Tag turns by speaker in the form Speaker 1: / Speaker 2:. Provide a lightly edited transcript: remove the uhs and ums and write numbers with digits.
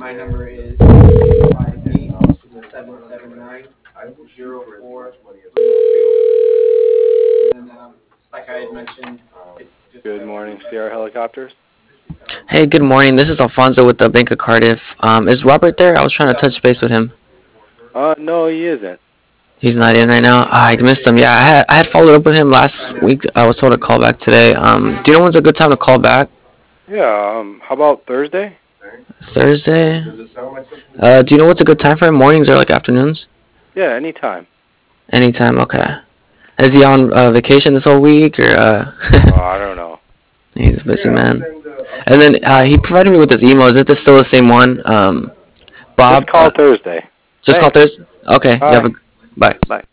Speaker 1: my number is 58-779-04. And like I had mentioned, it's just
Speaker 2: Good morning, Sierra Helicopters.
Speaker 3: Hey, good morning. This is Alfonso with the Bank of Cardiff. Is Robert there? I was trying to touch base with him.
Speaker 2: No, he isn't.
Speaker 3: He's not in right now. I missed him. Yeah, I had followed up with him last week. I was told to call back today. Do you know when's a good time to call back?
Speaker 2: Yeah, how about Thursday?
Speaker 3: Thursday. Do you know what's a good time for him? Mornings or like afternoons?
Speaker 2: Yeah, anytime.
Speaker 3: Anytime. Okay. Is he on vacation this whole week or?
Speaker 2: I don't know.
Speaker 3: He's a busy man. And then he provided me with his email. Is it still the same one?
Speaker 2: Just
Speaker 3: Bob.
Speaker 2: call Thursday.
Speaker 3: Just call
Speaker 2: Thanks.
Speaker 3: Thursday. Okay. You have
Speaker 2: Bye.
Speaker 3: a. Bye.
Speaker 2: Bye.